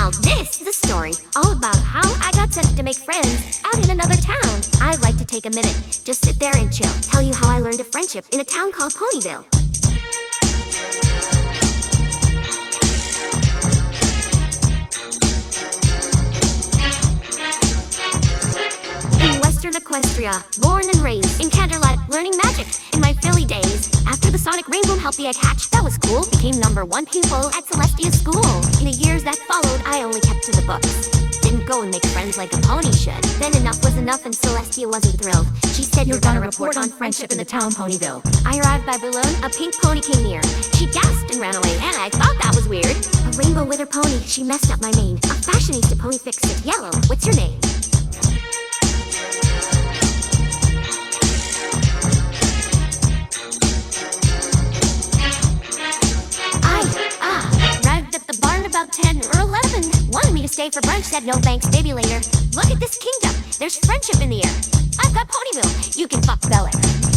Now this is a story all about how I got sent to make friends out in another town. I'd like to take a minute, just sit there and chill. Tell you how I learned a friendship in a town called Ponyville. In Western Equestria, born and raised in Canterlot, learning magic in my Philly days. After the Sonic Rainbow helped the egg hatch, that was cool. Became #1 pupil at Celestia School. In the years that followed, I only kept to the books. Didn't go and make friends like a pony should. Then enough was enough and Celestia wasn't thrilled. She said, "You're gonna report on friendship in the town, Ponyville." I arrived by balloon, a pink pony came near. She gasped and ran away, and I thought that was weird. A rainbow with her pony, she messed up my mane. A fashionista pony fixed it. Yellow, what's your name? Arrived at the barn about 10 or 11. Wanted me to stay for brunch, said no thanks, maybe later. Look at this kingdom, there's friendship in the air. I've got Ponyville, you can fuck Bel Air.